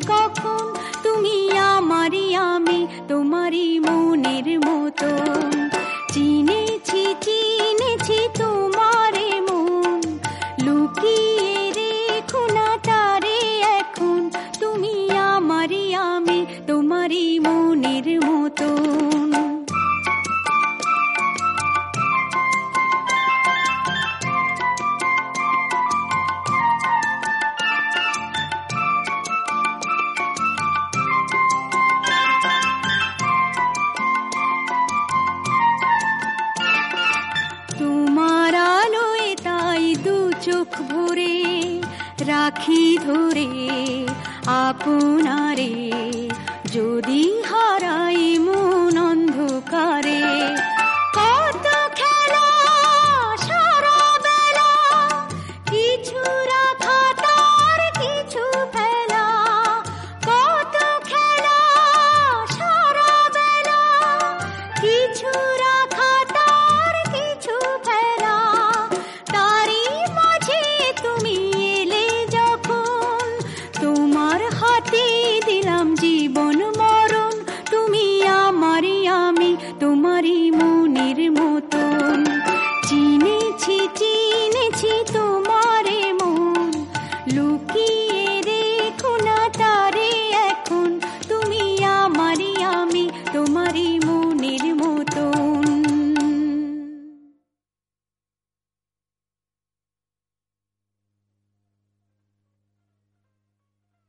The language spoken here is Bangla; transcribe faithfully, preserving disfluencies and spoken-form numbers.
কখন তুমি আমারই আমি তোমারই মনের মতন। চিনেছি চিনেছি তোমারে মন, লুকিয়ে রেখো না তারে এখন, তুমি আমারই আমি তোমারই মনের মতন। তোমার আলোয় তাই দু চোখ ভরে রাখি ধরে আপনারে, যদি হারাই মন